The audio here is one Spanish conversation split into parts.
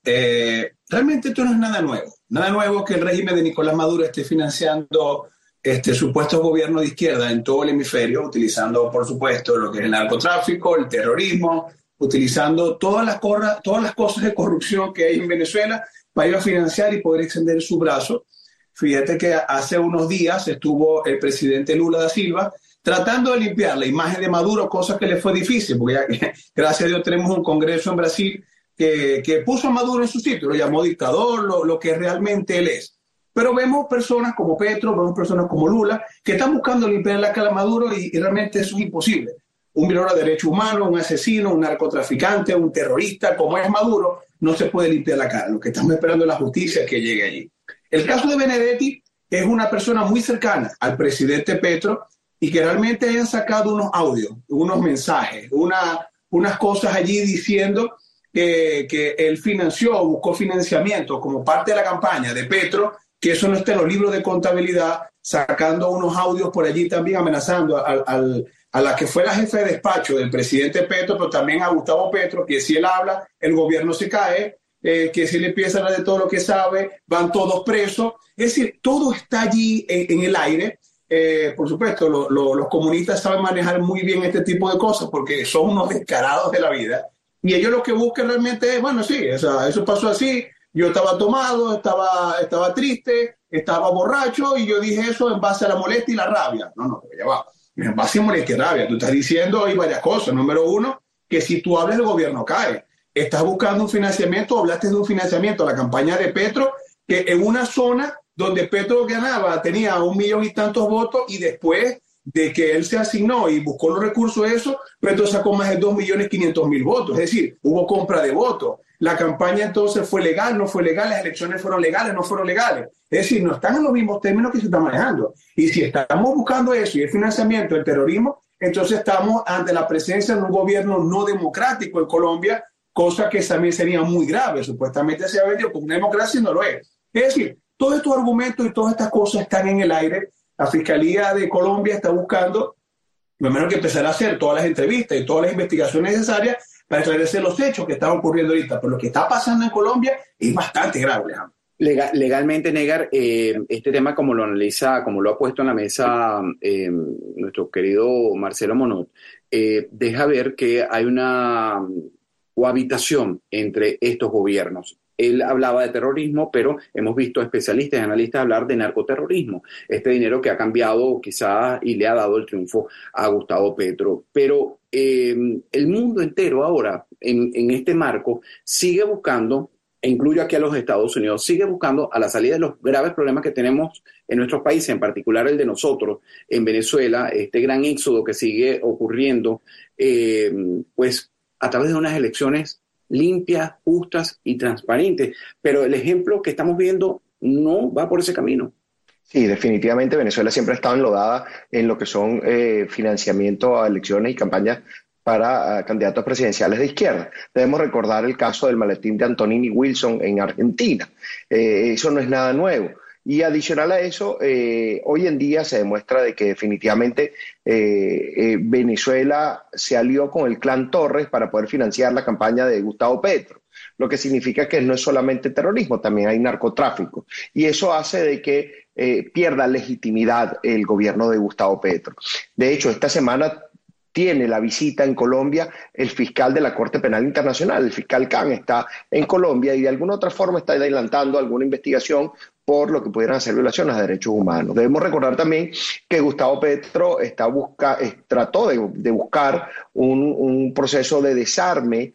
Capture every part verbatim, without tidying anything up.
eh, realmente esto no es nada nuevo. Nada nuevo que el régimen de Nicolás Maduro esté financiando este, supuestos gobiernos de izquierda en todo el hemisferio, utilizando, por supuesto, lo que es el narcotráfico, el terrorismo, utilizando todas las, corra, todas las cosas de corrupción que hay en Venezuela para ir a financiar y poder extender su brazo. Fíjate que hace unos días estuvo el presidente Lula da Silva tratando de limpiar la imagen de Maduro, cosa que le fue difícil, porque ya, gracias a Dios tenemos un congreso en Brasil que, que puso a Maduro en su sitio, lo llamó dictador, lo, lo que realmente él es. Pero vemos personas como Petro, vemos personas como Lula, que están buscando limpiar la cara a Maduro y, y realmente eso es imposible. Un violador de derechos humanos, un asesino, un narcotraficante, un terrorista, como es Maduro, no se puede limpiar la cara. Lo que estamos esperando es la justicia que llegue allí. El caso de Benedetti es una persona muy cercana al presidente Petro y que realmente hayan sacado unos audios, unos mensajes, una, unas cosas allí diciendo que, que él financió o buscó financiamiento como parte de la campaña de Petro, que eso no está en los libros de contabilidad, sacando unos audios por allí también amenazando al, al, a la que fue la jefe de despacho del presidente Petro, pero también a Gustavo Petro, que si él habla, el gobierno se cae, eh, que si él empieza a hablar de todo lo que sabe, van todos presos. Es decir, todo está allí en, en el aire. Eh, por supuesto, lo, lo, los comunistas saben manejar muy bien este tipo de cosas porque son unos descarados de la vida. Y ellos lo que buscan realmente es, bueno, sí, o sea, eso pasó así. Yo estaba tomado, estaba, estaba triste, estaba borracho y yo dije eso en base a la molestia y la rabia. No, no, ya va. En base a molestia y rabia. Tú estás diciendo hay varias cosas. Número uno, que si tú hablas el gobierno cae. Estás buscando un financiamiento, hablaste de un financiamiento a la campaña de Petro, que en una zona donde Petro ganaba tenía un millón y tantos votos y después de que él se asignó y buscó los recursos de eso, Petro sacó más de dos millones quinientos mil votos. Es decir, hubo compra de votos. La campaña entonces fue legal, no fue legal, las elecciones fueron legales, no fueron legales. Es decir, no están en los mismos términos que se están manejando. Y si estamos buscando eso y el financiamiento del terrorismo, entonces estamos ante la presencia de un gobierno no democrático en Colombia, cosa que también sería muy grave. Supuestamente se ha vendido como una democracia y no lo es. Es decir, todos estos argumentos y todas estas cosas están en el aire. La Fiscalía de Colombia está buscando, primero que empezar a hacer todas las entrevistas y todas las investigaciones necesarias para esclarecer los hechos que están ocurriendo ahorita. Pero lo que está pasando en Colombia es bastante grave, Alejandro. Legal, legalmente, Negar, eh, este tema como lo analiza, como lo ha puesto en la mesa eh, nuestro querido Marcelo Monod, eh, deja ver que hay una cohabitación entre estos gobiernos. Él hablaba de terrorismo, pero hemos visto especialistas y analistas hablar de narcoterrorismo. Este dinero que ha cambiado quizás y le ha dado el triunfo a Gustavo Petro. Pero eh, el mundo entero ahora, en, en este marco, sigue buscando, e incluyo aquí a los Estados Unidos, sigue buscando a la salida de los graves problemas que tenemos en nuestros países, en particular el de nosotros, en Venezuela, este gran éxodo que sigue ocurriendo, eh, pues a través de unas elecciones limpias, justas y transparentes. Pero el ejemplo que estamos viendo no va por ese camino. Sí, definitivamente Venezuela siempre ha estado enlodada en lo que son eh, financiamiento a elecciones y campañas para uh, candidatos presidenciales de izquierda. Debemos recordar el caso del maletín de Antonini Wilson en Argentina. Eh, eso no es nada nuevo. Y adicional a eso, eh, hoy en día se demuestra de que definitivamente eh, eh, Venezuela se alió con el clan Torres para poder financiar la campaña de Gustavo Petro, lo que significa que no es solamente terrorismo, también hay narcotráfico. Y eso hace de que eh, pierda legitimidad el gobierno de Gustavo Petro. De hecho, esta semana tiene la visita en Colombia el fiscal de la Corte Penal Internacional, el fiscal Khan está en Colombia y de alguna otra forma está adelantando alguna investigación por lo que pudieran ser violaciones a derechos humanos. Debemos recordar también que Gustavo Petro está busca, trató de, de buscar un, un proceso de desarme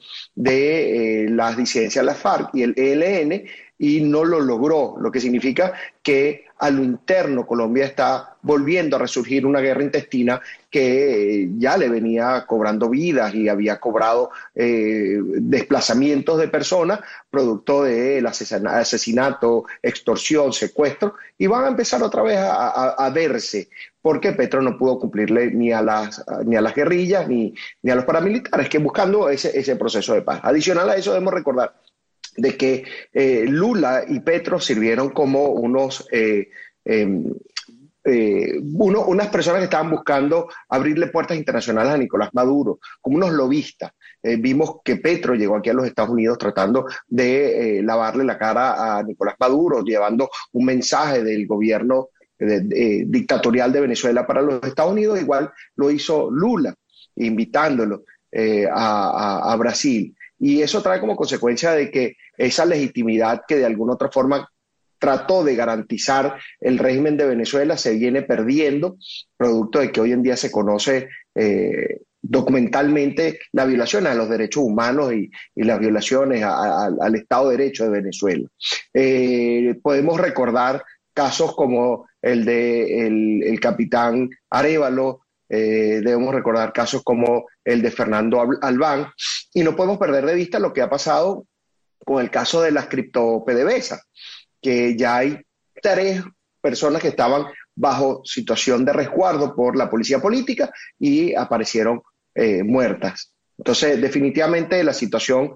de eh, las disidencias de la FARC y el E L N y no lo logró, lo que significa que a lo interno Colombia está volviendo a resurgir una guerra intestina que eh, ya le venía cobrando vidas y había cobrado eh, desplazamientos de personas producto del asesinato, extorsión, secuestro, y van a empezar otra vez a, a, a verse, porque Petro no pudo cumplirle ni a las, ni a las guerrillas ni, ni a los paramilitares, que buscando ese, ese proceso de paz. Adicional a eso debemos recordar de que eh, Lula y Petro sirvieron como unos eh, eh, eh, uno, unas personas que estaban buscando abrirle puertas internacionales a Nicolás Maduro, como unos lobistas. Eh, vimos que Petro llegó aquí a los Estados Unidos tratando de eh, lavarle la cara a Nicolás Maduro, llevando un mensaje del gobierno de, de, dictatorial de Venezuela para los Estados Unidos. Igual lo hizo Lula, invitándolo eh, a, a, a Brasil. Y eso trae como consecuencia de que esa legitimidad que de alguna otra forma trató de garantizar el régimen de Venezuela se viene perdiendo, producto de que hoy en día se conoce eh, documentalmente la violación a los derechos humanos y, y las violaciones a, a, al Estado de Derecho de Venezuela. Eh, podemos recordar casos como el de el, el capitán Arévalo, eh, debemos recordar casos como el de Fernando Albán, y no podemos perder de vista lo que ha pasado con el caso de las cripto P D V S A, que ya hay tres personas que estaban bajo situación de resguardo por la policía política y aparecieron eh, muertas. Entonces, definitivamente la situación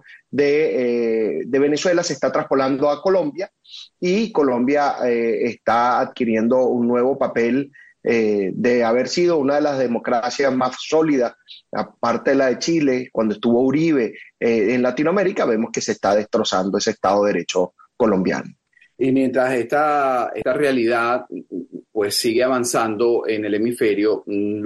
de, eh, de Venezuela se está traspolando a Colombia, y Colombia eh, está adquiriendo un nuevo papel eh, de haber sido una de las democracias más sólidas, aparte de la de Chile, cuando estuvo Uribe eh, en Latinoamérica. Vemos que se está destrozando ese Estado de Derecho colombiano. Y mientras esta, esta realidad pues sigue avanzando en el hemisferio,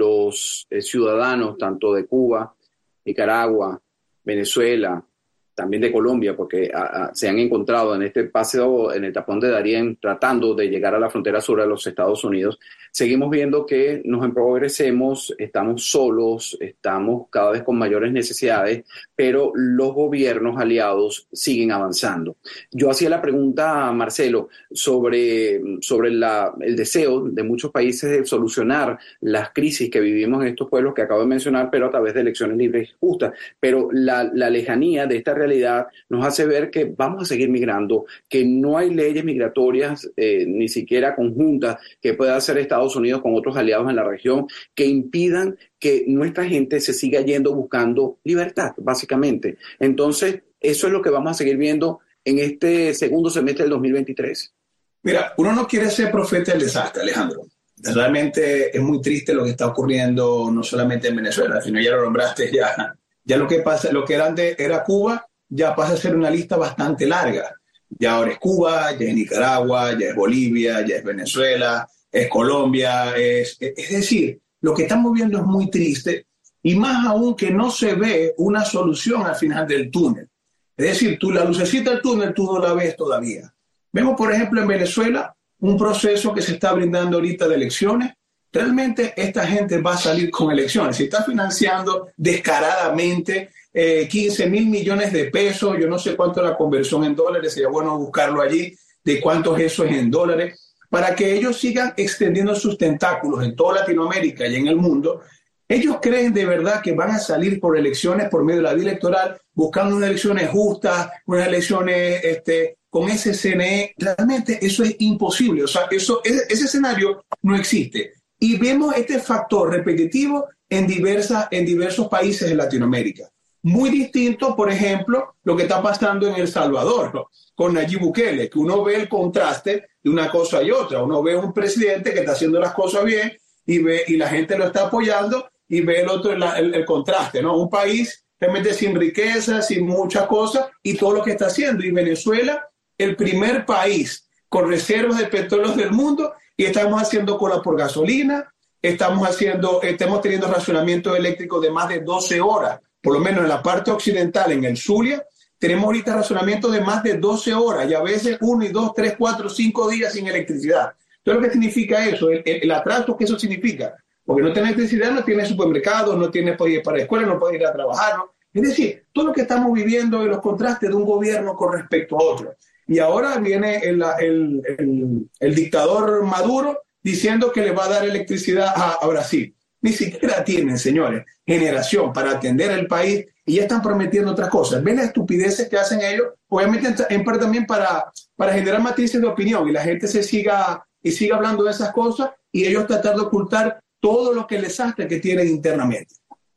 los eh, ciudadanos tanto de Cuba, Nicaragua, Venezuela, también de Colombia, porque a, a, se han encontrado en este paseo, en el tapón de Darién, tratando de llegar a la frontera sur de los Estados Unidos. Seguimos viendo que nos empobrecemos, estamos solos, estamos cada vez con mayores necesidades, pero los gobiernos aliados siguen avanzando. Yo hacía la pregunta a Marcelo sobre, sobre la, el deseo de muchos países de solucionar las crisis que vivimos en estos pueblos que acabo de mencionar, pero a través de elecciones libres y justas. Pero la, la lejanía de esta realidad nos hace ver que vamos a seguir migrando, que no hay leyes migratorias, eh, ni siquiera conjuntas, que pueda hacer Estados Unidos con otros aliados en la región, que impidan que nuestra gente se siga yendo buscando libertad, básicamente. Entonces, eso es lo que vamos a seguir viendo en este segundo semestre del dos mil veintitrés. Mira, uno no quiere ser profeta del desastre, Alejandro. Realmente es muy triste lo que está ocurriendo, no solamente en Venezuela, sino ya lo nombraste, ya, ya lo que pasa, lo que era antes era Cuba, ya pasa a ser una lista bastante larga. Ya ahora es Cuba, ya es Nicaragua, ya es Bolivia, ya es Venezuela, es Colombia, es, es decir, lo que estamos viendo es muy triste, y más aún que no se ve una solución al final del túnel. Es decir, tú la lucecita del túnel tú no la ves todavía. Vemos, por ejemplo, en Venezuela un proceso que se está brindando ahorita de elecciones. Realmente esta gente va a salir con elecciones. Se está financiando descaradamente eh, quince mil millones de pesos. Yo no sé cuánto es la conversión en dólares, sería bueno buscarlo allí, de cuántos eso es en dólares, para que ellos sigan extendiendo sus tentáculos en toda Latinoamérica y en el mundo. Ellos creen de verdad que van a salir por elecciones, por medio de la vía electoral, buscando unas elecciones justas, unas elecciones este, con ese C N E. Realmente eso es imposible. O sea, eso, ese, ese escenario no existe. Y vemos este factor repetitivo en, diversas, en diversos países de Latinoamérica. Muy distinto, por ejemplo, lo que está pasando en El Salvador, ¿no?, con Nayib Bukele, que uno ve el contraste de una cosa y otra. Uno ve un presidente que está haciendo las cosas bien y, ve, y la gente lo está apoyando, y ve el otro, el, el, el contraste, ¿no? Un país realmente sin riqueza, sin muchas cosas, y todo lo que está haciendo. Y Venezuela, el primer país con reservas de petróleo del mundo, y estamos haciendo cola por gasolina, estamos, haciendo, estamos teniendo racionamiento eléctrico de más de doce horas, por lo menos en la parte occidental, en el Zulia, tenemos ahorita racionamiento de más de doce horas, y a veces uno y dos, tres, cuatro, cinco días sin electricidad. Entonces, ¿qué significa eso? El, el, el atraso que eso significa. Porque no tiene electricidad, no tiene supermercados, no tiene para ir para la escuela, no puede ir a trabajar, ¿no? Es decir, todo lo que estamos viviendo en los contrastes de un gobierno con respecto a otro. Y ahora viene el, el, el, el dictador Maduro diciendo que le va a dar electricidad a, a Brasil. Ni siquiera tienen, señores, generación para atender al país, y ya están prometiendo otras cosas. Ven las estupideces que hacen ellos, obviamente en parte también para, para generar matices de opinión, y la gente se siga, y siga hablando de esas cosas, y ellos tratar de ocultar todo lo que les hace que tienen internamente.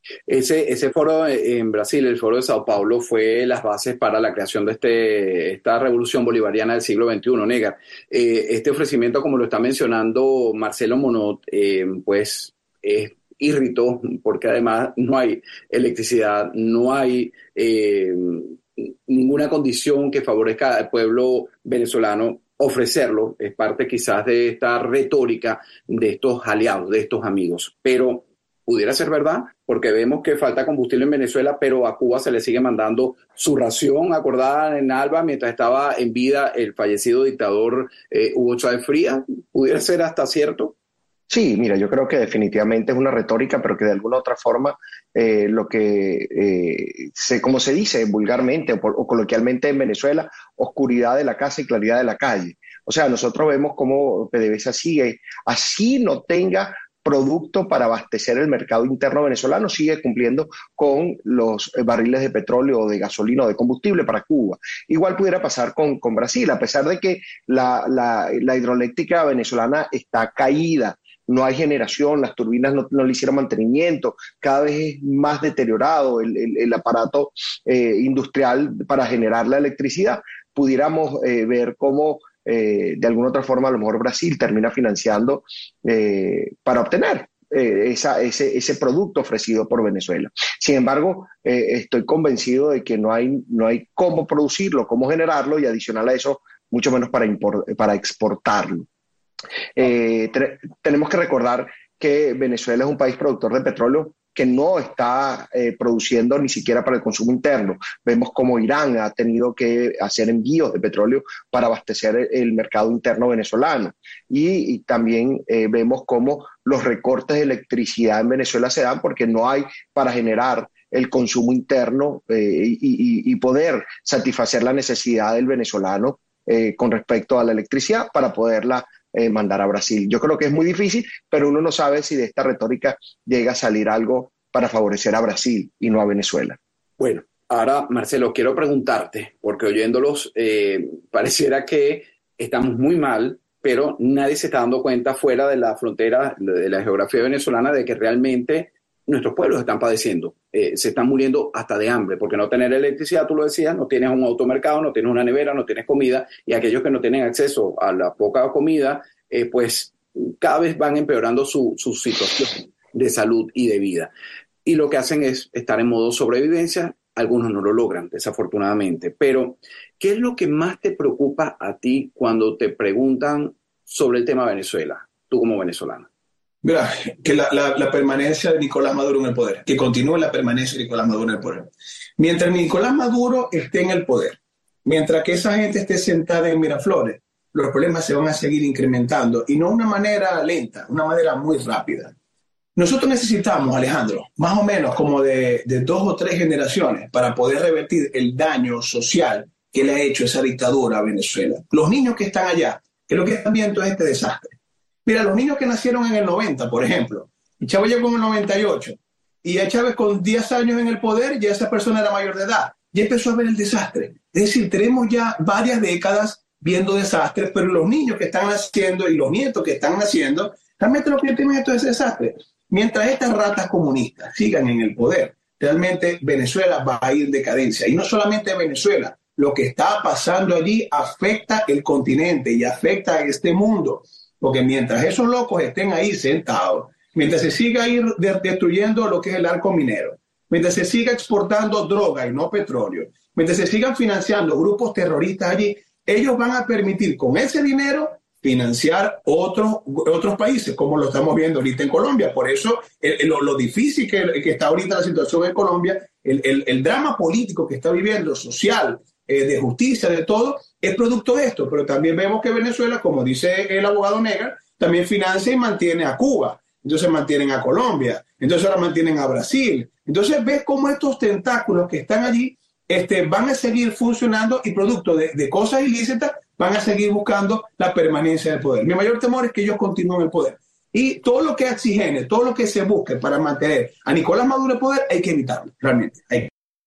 Ese, ese foro en Brasil, el foro de Sao Paulo, fue las bases para la creación de este, esta revolución bolivariana del siglo veintiuno, Negar. Eh, este ofrecimiento, como lo está mencionando Marcelo Monod, eh, pues es irritó, porque además no hay electricidad, no hay eh, ninguna condición que favorezca al pueblo venezolano. Ofrecerlo es parte quizás de esta retórica de estos aliados, de estos amigos, pero pudiera ser verdad, porque vemos que falta combustible en Venezuela, pero a Cuba se le sigue mandando su ración acordada en Alba mientras estaba en vida el fallecido dictador eh, Hugo Chávez Frías. ¿Pudiera ser hasta cierto? Sí, mira, yo creo que definitivamente es una retórica, pero que de alguna otra forma eh, lo que, eh, se, como se dice vulgarmente o, o coloquialmente en Venezuela, oscuridad de la casa y claridad de la calle. O sea, nosotros vemos cómo PDVSA sigue, así no tenga producto para abastecer el mercado interno venezolano, sigue cumpliendo con los barriles de petróleo o de gasolina o de combustible para Cuba. Igual pudiera pasar con, con Brasil, a pesar de que la, la, la hidroeléctrica venezolana está caída. No hay generación, las turbinas no, no le hicieron mantenimiento, cada vez es más deteriorado el, el, el aparato eh, industrial para generar la electricidad. Pudiéramos eh, ver cómo eh, de alguna otra forma a lo mejor Brasil termina financiando eh, para obtener eh, esa, ese, ese producto ofrecido por Venezuela. Sin embargo, eh, estoy convencido de que no hay, no hay cómo producirlo, cómo generarlo y adicional a eso, mucho menos para, import, para exportarlo. Eh, te, tenemos que recordar que Venezuela es un país productor de petróleo que no está eh, produciendo ni siquiera para el consumo interno. Vemos como Irán ha tenido que hacer envíos de petróleo para abastecer el, el mercado interno venezolano. Y, y también eh, vemos cómo los recortes de electricidad en Venezuela se dan porque no hay para generar el consumo interno eh, y, y, y poder satisfacer la necesidad del venezolano eh, con respecto a la electricidad para poderla Eh, mandar a Brasil. Yo creo que es muy difícil, pero uno no sabe si de esta retórica llega a salir algo para favorecer a Brasil y no a Venezuela. Bueno, ahora, Marcelo, quiero preguntarte, porque oyéndolos eh, pareciera que estamos muy mal, pero nadie se está dando cuenta fuera de la frontera, de la geografía venezolana, de que realmente nuestros pueblos están padeciendo, eh, se están muriendo hasta de hambre, porque no tener electricidad, tú lo decías, no tienes un automercado, no tienes una nevera, no tienes comida, y aquellos que no tienen acceso a la poca comida, eh, pues cada vez van empeorando su, su situación de salud y de vida. Y lo que hacen es estar en modo sobrevivencia, algunos no lo logran, desafortunadamente. Pero, ¿qué es lo que más te preocupa a ti cuando te preguntan sobre el tema Venezuela, tú como venezolano? Mira, que la, la, la permanencia de Nicolás Maduro en el poder, que continúe la permanencia de Nicolás Maduro en el poder. Mientras Nicolás Maduro esté en el poder, mientras que esa gente esté sentada en Miraflores, los problemas se van a seguir incrementando y no de una manera lenta, una manera muy rápida. Nosotros necesitamos, Alejandro, más o menos como de, de dos o tres generaciones para poder revertir el daño social que le ha hecho esa dictadura a Venezuela. Los niños que están allá, que lo que están viendo es este desastre. Mira, los niños que nacieron en el noventa, por ejemplo, Chávez llegó en el noventa y ocho, y a Chávez con diez años en el poder, ya esa persona era mayor de edad, ya empezó a ver el desastre. Es decir, tenemos ya varias décadas viendo desastres, pero los niños que están naciendo y los nietos que están naciendo, realmente lo que tienen esto es desastre. Mientras estas ratas comunistas sigan en el poder, realmente Venezuela va a ir en decadencia. Y no solamente Venezuela, lo que está pasando allí afecta el continente y afecta a este mundo. Porque mientras esos locos estén ahí sentados, mientras se siga ir de- destruyendo lo que es el arco minero, mientras se siga exportando droga y no petróleo, mientras se sigan financiando grupos terroristas allí, ellos van a permitir con ese dinero financiar otros, otros países, como lo estamos viendo ahorita en Colombia. Por eso el, el, lo, lo difícil que, que está ahorita la situación en Colombia, el, el, el drama político que está viviendo, social, eh, de justicia, de todo, es producto de esto. Pero también vemos que Venezuela, como dice el abogado Negar, también financia y mantiene a Cuba. Entonces mantienen a Colombia. Entonces ahora mantienen a Brasil. Entonces ves cómo estos tentáculos que están allí este, van a seguir funcionando y producto de, de cosas ilícitas van a seguir buscando la permanencia del poder. Mi mayor temor es que ellos continúen el poder. Y todo lo que es oxigene, todo lo que se busque para mantener a Nicolás Maduro en el poder, hay que evitarlo, realmente. Hay.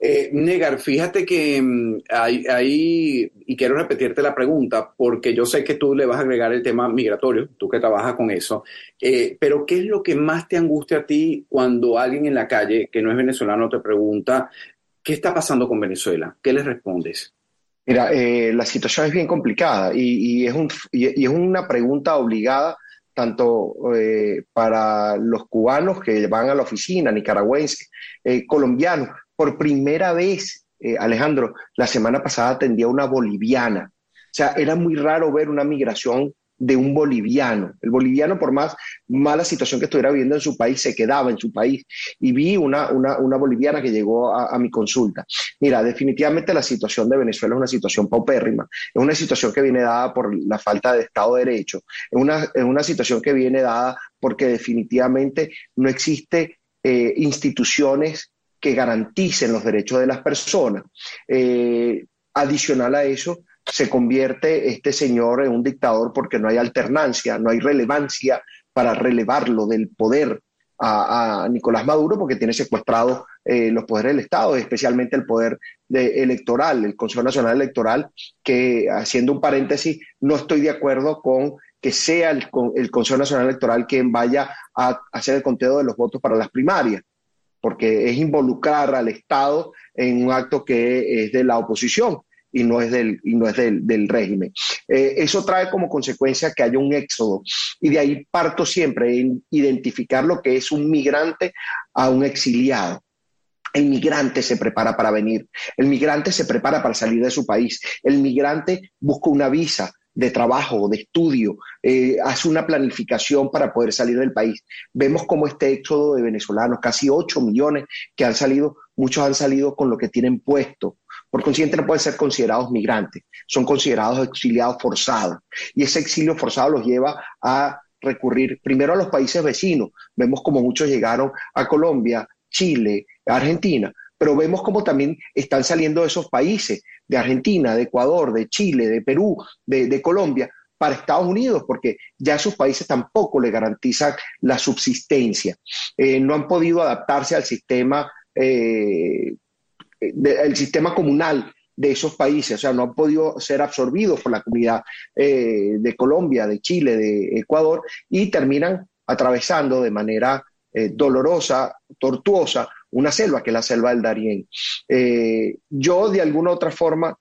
Eh, Negar, fíjate que mm, hay, hay, y quiero repetirte la pregunta, porque yo sé que tú le vas a agregar el tema migratorio, tú que trabajas con eso, eh, pero ¿qué es lo que más te angustia a ti cuando alguien en la calle, que no es venezolano, te pregunta, ¿qué está pasando con Venezuela? ¿Qué les respondes? Mira, eh, la situación es bien complicada y, y es un, y, y es una pregunta obligada tanto eh, para los cubanos que van a la oficina, nicaragüenses, eh, colombianos. Por primera vez, eh, Alejandro, la semana pasada atendía a una boliviana. O sea, era muy raro ver una migración de un boliviano. El boliviano, por más mala situación que estuviera viviendo en su país, se quedaba en su país. Y vi una, una, una boliviana que llegó a, a mi consulta. Mira, definitivamente la situación de Venezuela es una situación paupérrima, es una situación que viene dada por la falta de Estado de Derecho, es una, es una situación que viene dada porque definitivamente no existe eh, instituciones que garanticen los derechos de las personas. Eh, adicional a eso, se convierte este señor en un dictador porque no hay alternancia, no hay relevancia para relevarlo del poder a, a Nicolás Maduro, porque tiene secuestrados eh, los poderes del Estado, especialmente el poder de, electoral, el Consejo Nacional Electoral, que, haciendo un paréntesis, no estoy de acuerdo con que sea el, el Consejo Nacional Electoral quien vaya a hacer el conteo de los votos para las primarias, porque es involucrar al Estado en un acto que es de la oposición y no es del, y no es del, del régimen. Eh, eso trae como consecuencia que haya un éxodo, y de ahí parto siempre en identificar lo que es un migrante a un exiliado. El migrante se prepara para venir, el migrante se prepara para salir de su país, el migrante busca una visa de trabajo, de estudio, eh, hace una planificación para poder salir del país. Vemos cómo este éxodo de venezolanos, casi ocho millones que han salido, muchos han salido con lo que tienen puesto. Por consiguiente, no pueden ser considerados migrantes, son considerados exiliados forzados. Y ese exilio forzado los lleva a recurrir primero a los países vecinos. Vemos como muchos llegaron a Colombia, Chile, Argentina, pero vemos como también están saliendo de esos países, de Argentina, de Ecuador, de Chile, de Perú, de, de Colombia, para Estados Unidos, porque ya esos países tampoco le garantizan la subsistencia. Eh, no han podido adaptarse al sistema eh, de, el sistema comunal de esos países, o sea, no han podido ser absorbidos por la comunidad eh, de Colombia, de Chile, de Ecuador, y terminan atravesando de manera eh, dolorosa, tortuosa, una selva que es la selva del Darién. Eh, yo, de alguna otra forma,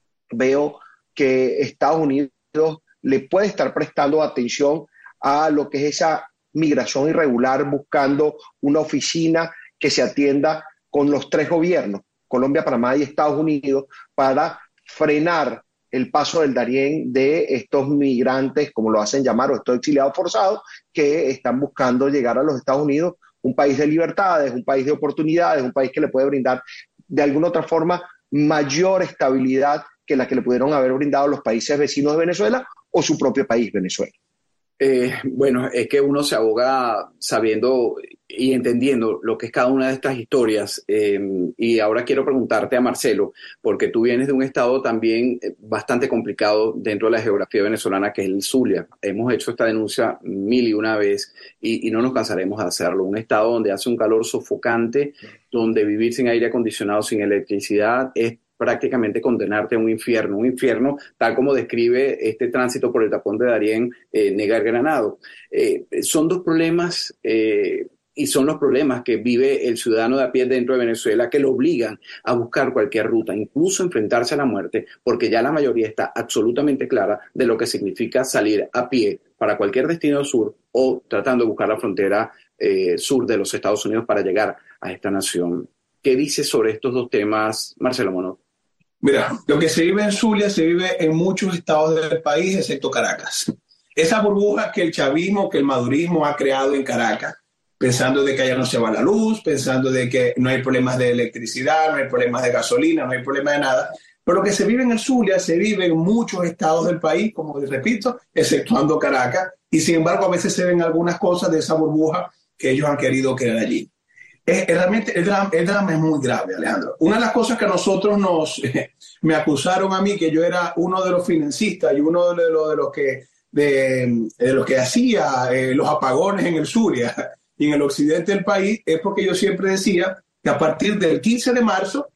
veo que Estados Unidos le puede estar prestando atención a lo que es esa migración irregular, buscando una oficina que se atienda con los tres gobiernos, Colombia, Panamá y Estados Unidos, para frenar el paso del Darién de estos migrantes, como lo hacen llamar, o estos exiliados forzados, que están buscando llegar a los Estados Unidos, un país de libertades, un país de oportunidades, un país que le puede brindar de alguna otra forma mayor estabilidad que la que le pudieron haber brindado los países vecinos de Venezuela o su propio país, Venezuela. Eh, bueno, es que uno se aboga sabiendo y entendiendo lo que es cada una de estas historias. Eh, y ahora quiero preguntarte a Marcelo, porque tú vienes de un estado también bastante complicado dentro de la geografía venezolana, que es el Zulia. Hemos hecho esta denuncia mil y una vez y, y no nos cansaremos de hacerlo. Un estado donde hace un calor sofocante, donde vivir sin aire acondicionado, sin electricidad, es prácticamente condenarte a un infierno, un infierno tal como describe este tránsito por el tapón de Darién, eh, Negar Granado. Eh, son dos problemas eh, y son los problemas que vive el ciudadano de a pie dentro de Venezuela, que lo obligan a buscar cualquier ruta, incluso enfrentarse a la muerte, porque ya la mayoría está absolutamente clara de lo que significa salir a pie para cualquier destino sur o tratando de buscar la frontera eh, sur de los Estados Unidos para llegar a esta nación. ¿Qué dices sobre estos dos temas, Marcelo Monod? Mira, lo que se vive en Zulia se vive en muchos estados del país, excepto Caracas. Esa burbuja que el chavismo, que el madurismo ha creado en Caracas, pensando de que allá no se va la luz, pensando de que no hay problemas de electricidad, no hay problemas de gasolina, no hay problemas de nada. Pero lo que se vive en el Zulia se vive en muchos estados del país, como repito, exceptuando Caracas, y sin embargo a veces se ven algunas cosas de esa burbuja que ellos han querido crear allí. Es, es realmente el drama, el drama es muy grave, Alejandro. Una de las cosas que a nosotros nos eh, me acusaron a mí, que yo era uno de los financistas y uno de los, de los que de, de los que hacía eh, los apagones en el Zulia y en el occidente del país, es porque yo siempre decía que a partir del quince de marzo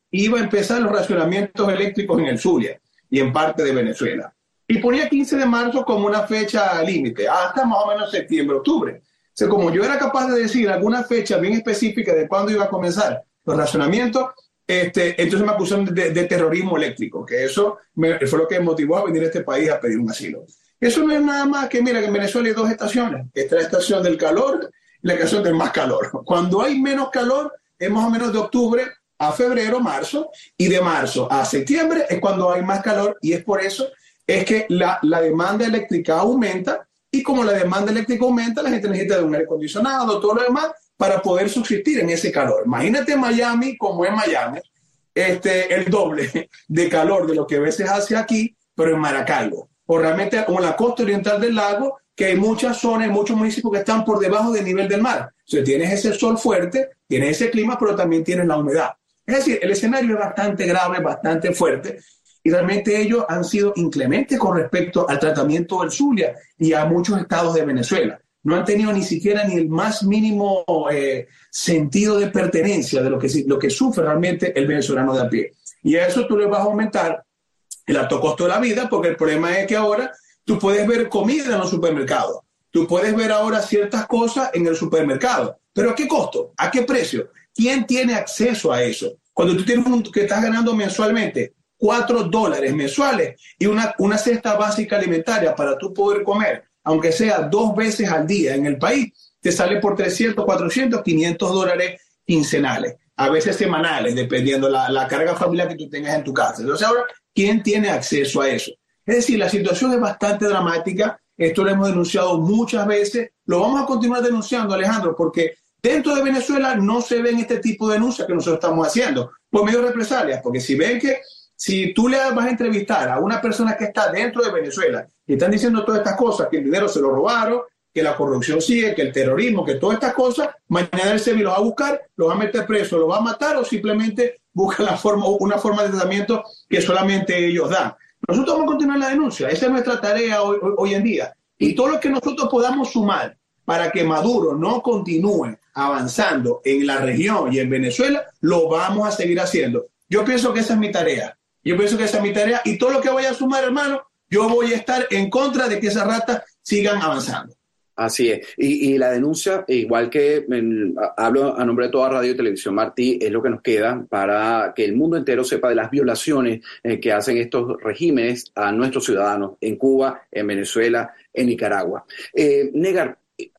iba a empezar los racionamientos eléctricos en el Zulia y en parte de Venezuela. Y ponía quince de marzo como una fecha límite, hasta más o menos septiembre, octubre. O sea, como yo era capaz de decir alguna fecha bien específica de cuándo iba a comenzar los racionamientos, este, entonces me acusaron de, de terrorismo eléctrico, que eso me, fue lo que me motivó a venir a este país a pedir un asilo. Eso no es nada más que, mira, que en Venezuela hay dos estaciones. Está la estación del calor y la estación del más calor. Cuando hay menos calor, es más o menos de octubre a febrero, marzo, y de marzo a septiembre es cuando hay más calor, y es por eso es que la, la demanda eléctrica aumenta, y como la demanda eléctrica aumenta, la gente necesita de un aire acondicionado, todo lo demás, para poder subsistir en ese calor. Imagínate Miami, como es Miami, este, el doble de calor de lo que a veces hace aquí, pero en Maracaibo, o realmente como la costa oriental del lago, que hay muchas zonas, muchos municipios que están por debajo del nivel del mar. O sea, tienes ese sol fuerte, tienes ese clima, pero también tienes la humedad. Es decir, el escenario es bastante grave, bastante fuerte, y realmente ellos han sido inclementes con respecto al tratamiento del Zulia y a muchos estados de Venezuela. No han tenido ni siquiera ni el más mínimo eh, sentido de pertenencia de lo que, lo que sufre realmente el venezolano de a pie. Y a eso tú le vas a aumentar el alto costo de la vida, porque el problema es que ahora tú puedes ver comida en los supermercados, tú puedes ver ahora ciertas cosas en el supermercado, pero ¿a qué costo? ¿A qué precio? ¿Quién tiene acceso a eso? Cuando tú tienes un, que estás ganando mensualmente cuatro dólares mensuales y una, una cesta básica alimentaria para tú poder comer, aunque sea dos veces al día en el país, te sale por trescientos, cuatrocientos, quinientos dólares quincenales, a veces semanales, dependiendo la, la carga familiar que tú tengas en tu casa. Entonces ahora, ¿quién tiene acceso a eso? Es decir, la situación es bastante dramática. Esto lo hemos denunciado muchas veces. Lo vamos a continuar denunciando, Alejandro, porque dentro de Venezuela no se ven este tipo de denuncias que nosotros estamos haciendo por medio de represalias, porque si ven que si tú le vas a entrevistar a una persona que está dentro de Venezuela y están diciendo todas estas cosas, que el dinero se lo robaron, que la corrupción sigue, que el terrorismo, que todas estas cosas, mañana el SEBIN los va a buscar, los va a meter preso, los va a matar, o simplemente busca la forma, una forma de tratamiento que solamente ellos dan. Nosotros vamos a continuar la denuncia, esa es nuestra tarea hoy, hoy, hoy en día. Y todo lo que nosotros podamos sumar para que Maduro no continúe avanzando en la región y en Venezuela, lo vamos a seguir haciendo. Yo pienso que esa es mi tarea. Yo pienso que esa es mi tarea, y todo lo que vaya a sumar, hermano, yo voy a estar en contra de que esas ratas sigan avanzando. Así es. Y, y la denuncia, igual que en, hablo a nombre de toda Radio y Televisión Martí, es lo que nos queda para que el mundo entero sepa de las violaciones eh, que hacen estos regímenes a nuestros ciudadanos en Cuba, en Venezuela, en Nicaragua. Eh, Negar,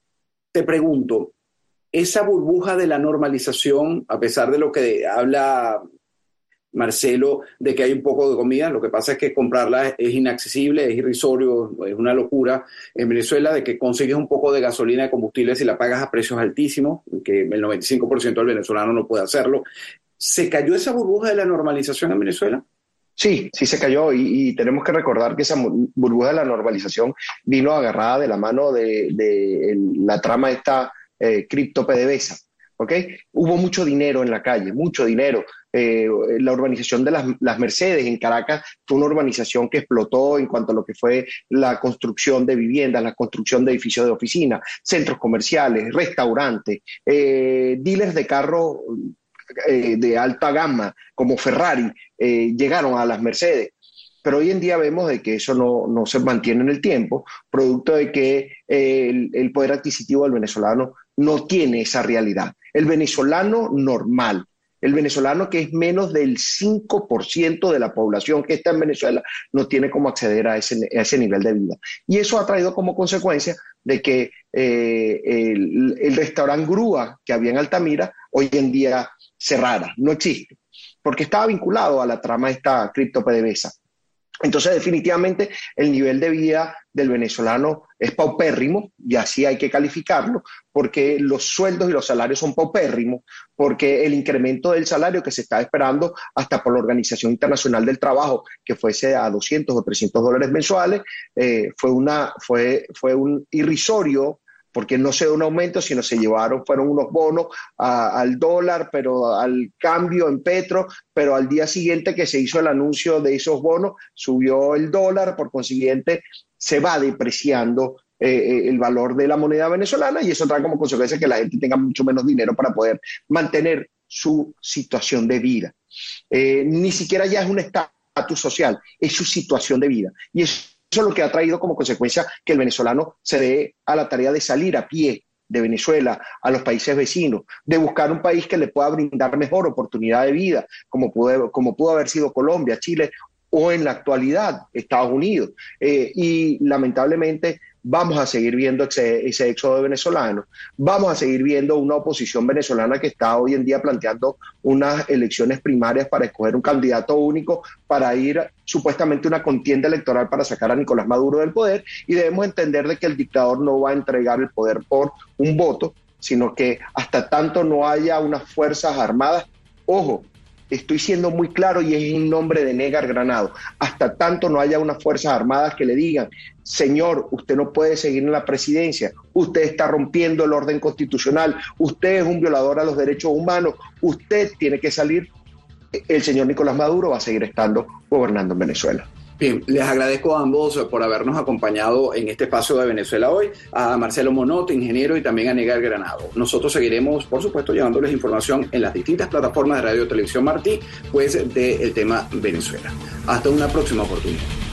te pregunto, esa burbuja de la normalización, a pesar de lo que habla Marcelo, de que hay un poco de comida, lo que pasa es que comprarla es, es inaccesible, es irrisorio, es una locura en Venezuela, de que consigues un poco de gasolina, de combustible, si la pagas a precios altísimos, que el noventa y cinco por ciento del venezolano no puede hacerlo. ¿Se cayó esa burbuja de la normalización en Venezuela? Sí, sí se cayó, y, y tenemos que recordar que esa burbuja de la normalización vino agarrada de la mano de, de el, la trama esta eh, cripto P D V S A. ¿Okay? Hubo mucho dinero en la calle, mucho dinero. Eh, la urbanización de las, las Mercedes en Caracas fue una urbanización que explotó en cuanto a lo que fue la construcción de viviendas, la construcción de edificios de oficina, centros comerciales, restaurantes, eh, dealers de carros eh, de alta gama como Ferrari eh, llegaron a las Mercedes. Pero hoy en día vemos de que eso no, no se mantiene en el tiempo, producto de que eh, el, el poder adquisitivo del venezolano no tiene esa realidad. El venezolano normal, el venezolano que es menos del cinco por ciento de la población que está en Venezuela, no tiene cómo acceder a ese, a ese nivel de vida. Y eso ha traído como consecuencia de que eh, el, el restaurante Grúa que había en Altamira hoy en día cerrara, no existe, porque estaba vinculado a la trama esta cripto P D V S A. Entonces, definitivamente, el nivel de vida del venezolano es paupérrimo, y así hay que calificarlo, porque los sueldos y los salarios son paupérrimos, porque el incremento del salario que se está esperando hasta por la Organización Internacional del Trabajo, que fuese a doscientos o trescientos dólares mensuales, eh, fue, una, fue, fue un irrisorio, porque no se dio un aumento, sino se llevaron, fueron unos bonos a, al dólar, pero al cambio en petro, pero al día siguiente que se hizo el anuncio de esos bonos, subió el dólar, por consiguiente se va depreciando eh, el valor de la moneda venezolana, y eso trae como consecuencia que la gente tenga mucho menos dinero para poder mantener su situación de vida. Eh, ni siquiera ya es un estatus social, es su situación de vida. Y eso es lo que ha traído como consecuencia que el venezolano se dé a la tarea de salir a pie de Venezuela a los países vecinos, de buscar un país que le pueda brindar mejor oportunidad de vida, como pudo, como pudo haber sido Colombia, Chile o en la actualidad Estados Unidos. Eh, y lamentablemente vamos a seguir viendo ese, ese éxodo de venezolanos, vamos a seguir viendo una oposición venezolana que está hoy en día planteando unas elecciones primarias para escoger un candidato único, para ir supuestamente a una contienda electoral para sacar a Nicolás Maduro del poder, y debemos entender de que el dictador no va a entregar el poder por un voto, sino que hasta tanto no haya unas fuerzas armadas, ojo, estoy siendo muy claro y es en nombre de Negar Granado, hasta tanto no haya unas fuerzas armadas que le digan, señor, usted no puede seguir en la presidencia, usted está rompiendo el orden constitucional, usted es un violador a los derechos humanos, usted tiene que salir, el señor Nicolás Maduro va a seguir estando gobernando en Venezuela. Bien, les agradezco a ambos por habernos acompañado en este espacio de Venezuela hoy, a Marcelo Monod, ingeniero, y también a Negar Granado. Nosotros seguiremos, por supuesto, llevándoles información en las distintas plataformas de Radio Televisión Martí, pues del tema Venezuela. Hasta una próxima oportunidad.